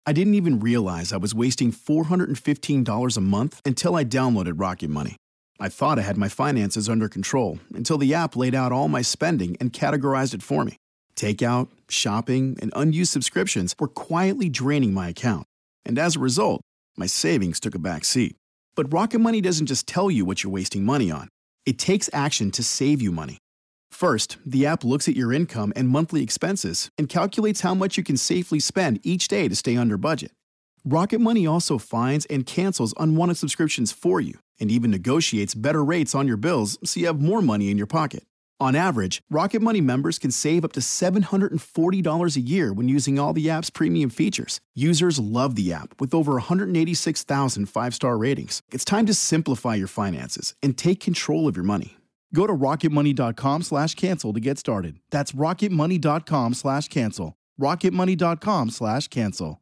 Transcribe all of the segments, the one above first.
I didn't even realize I was wasting $415 a month until I downloaded Rocket Money. I thought I had my finances under control until the app laid out all my spending and categorized it for me. Takeout, shopping, and unused subscriptions were quietly draining my account. And as a result, my savings took a back seat. But Rocket Money doesn't just tell you what you're wasting money on. It takes action to save you money. First, the app looks at your income and monthly expenses and calculates how much you can safely spend each day to stay under budget. Rocket Money also finds and cancels unwanted subscriptions for you and even negotiates better rates on your bills so you have more money in your pocket. On average, Rocket Money members can save up to $740 a year when using all the app's premium features. Users love the app with over 186,000 five-star ratings. It's time to simplify your finances and take control of your money. Go to rocketmoney.com/cancel to get started. That's rocketmoney.com/cancel. rocketmoney.com/cancel.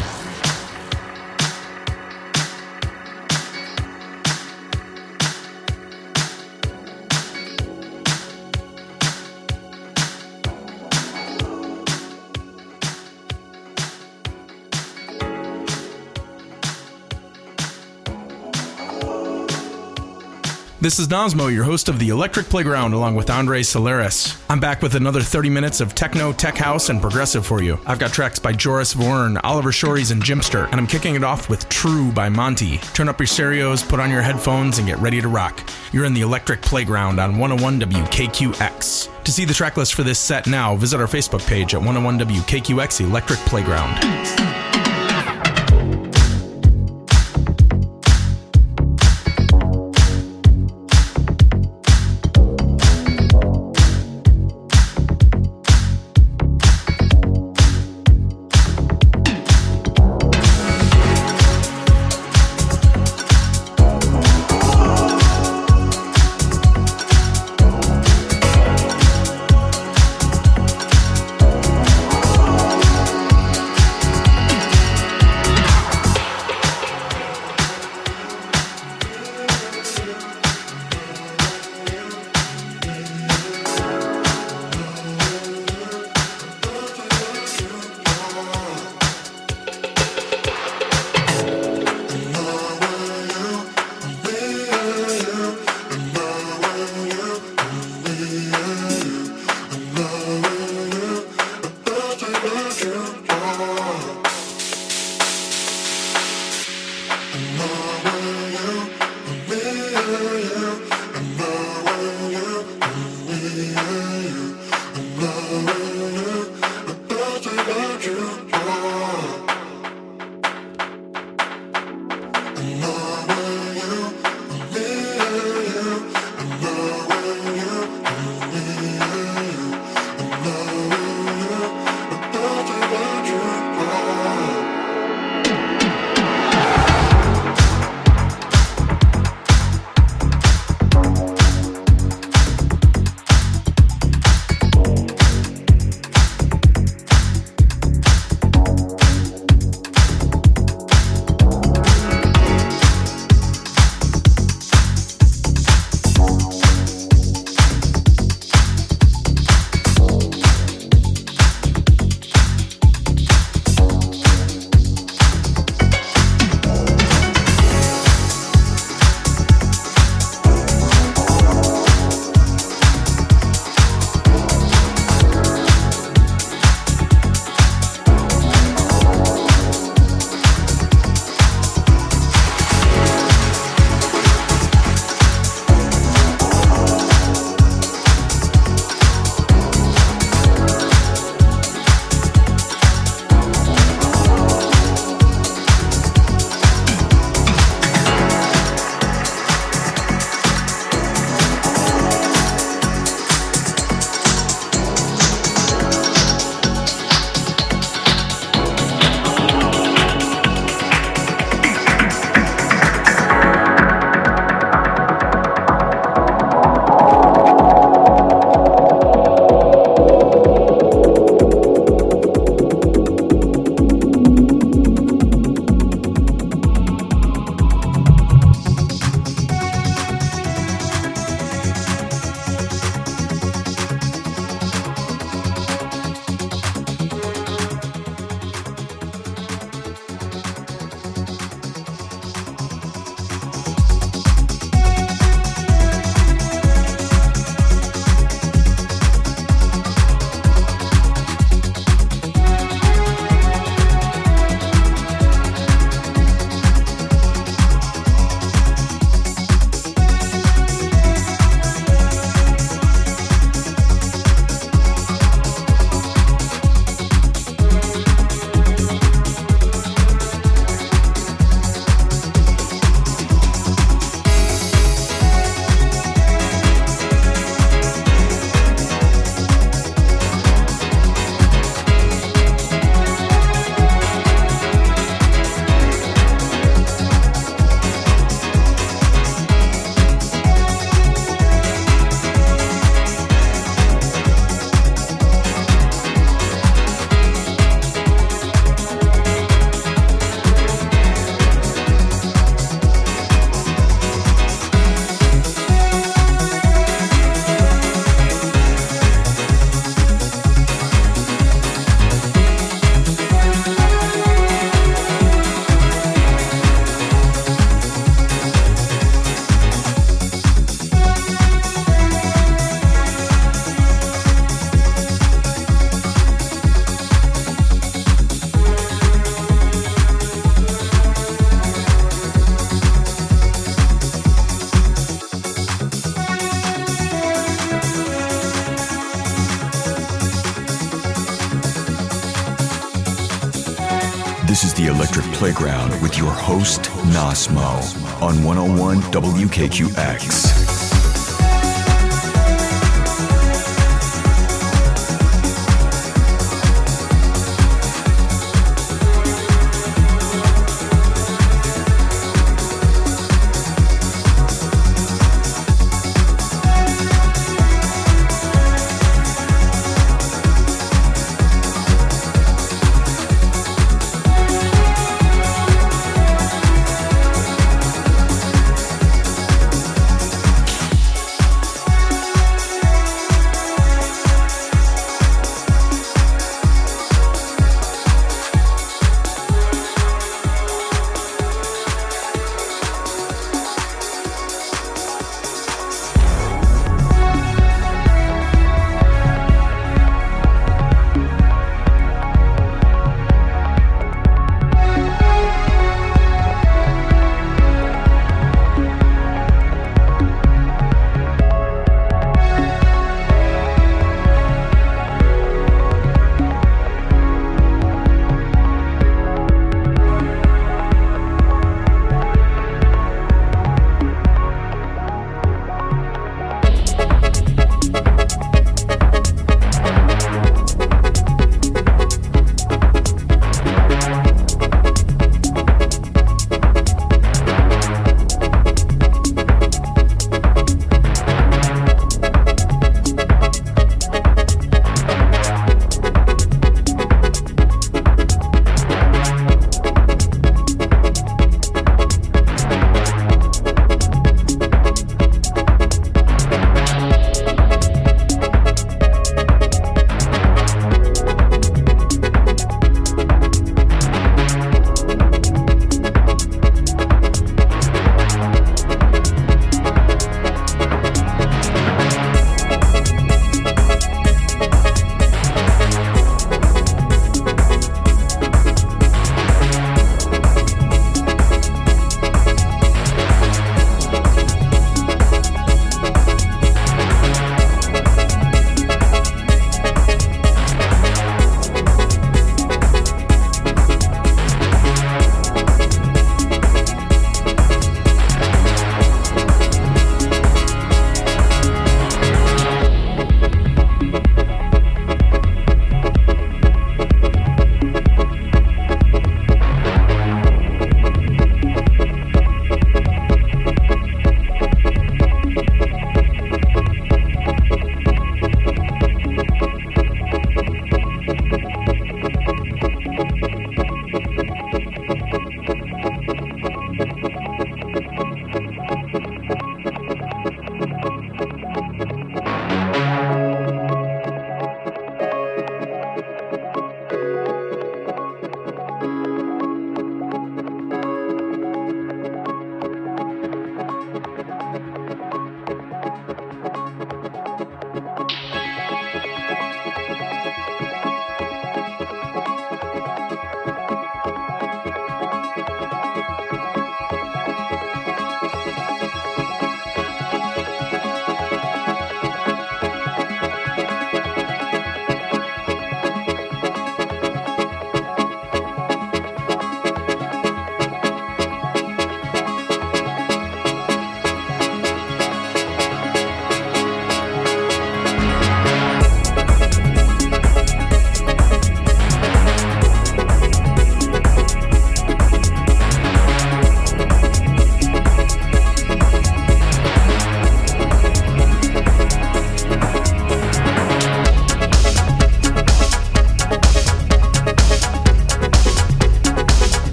This is Nosmo, your host of the Electric Playground, along with Andre Solaris. I'm back with another 30 minutes of techno, tech house, and progressive for you. I've got tracks by Joris Voorn, Oliver Shores, and Jimster, and I'm kicking it off with True by Monty. Turn up your stereos, put on your headphones, and get ready to rock. You're in the Electric Playground on 101 WKQX. To see the track list for this set now, visit our Facebook page at 101 WKQX Electric Playground. The Electric Playground with your host, Nasmo, on 101 WKQX.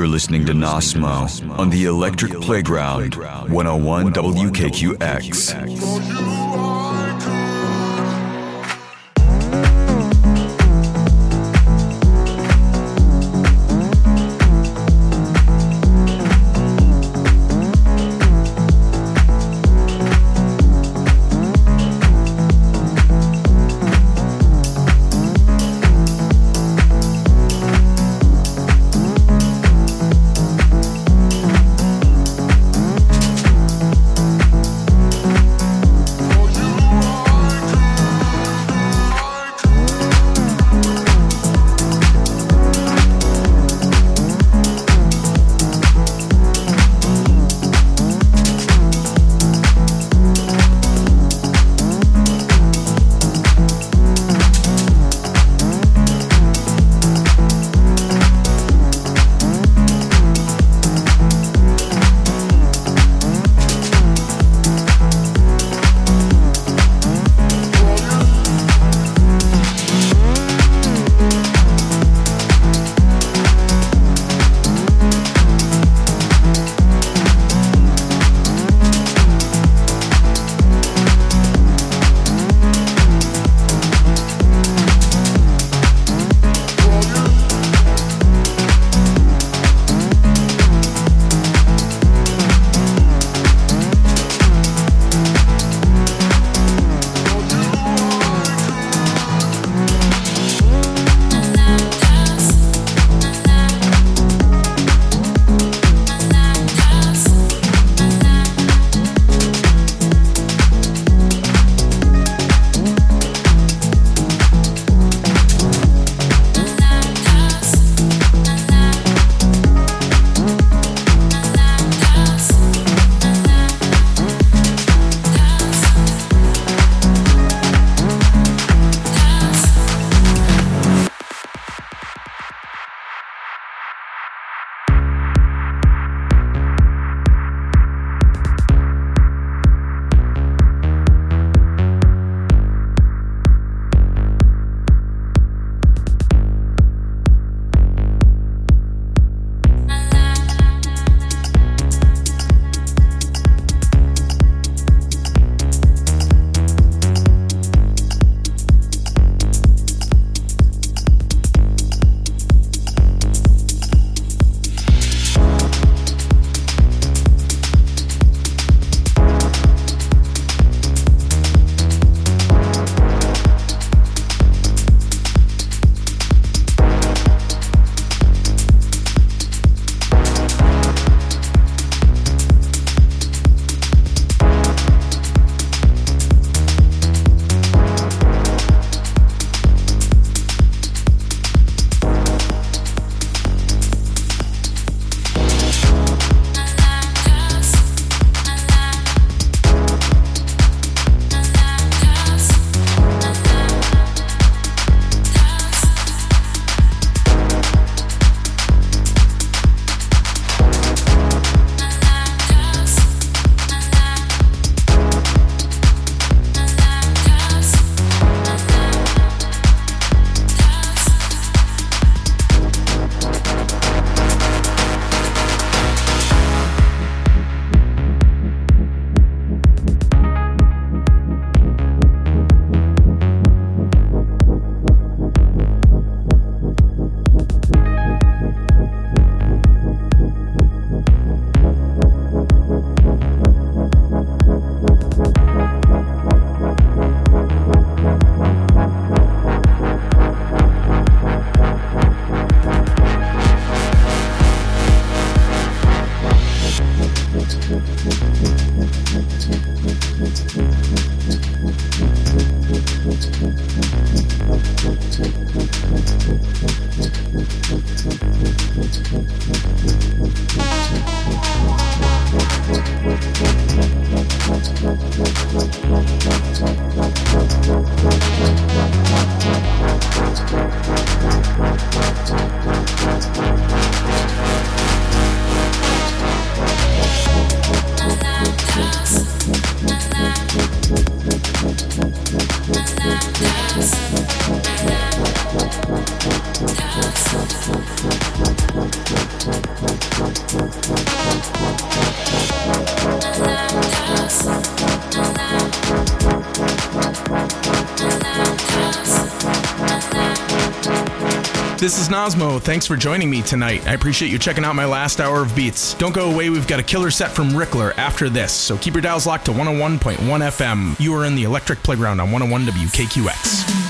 You're listening to Nasmo on the Electric Playground, 101 WKQX. This is Nosmo. Thanks for joining me tonight. I appreciate you checking out my last hour of beats. Don't go away. We've got a killer set from Rickler after this, so keep your dials locked to 101.1 FM. You are in the Electric Playground on 101 WKQX.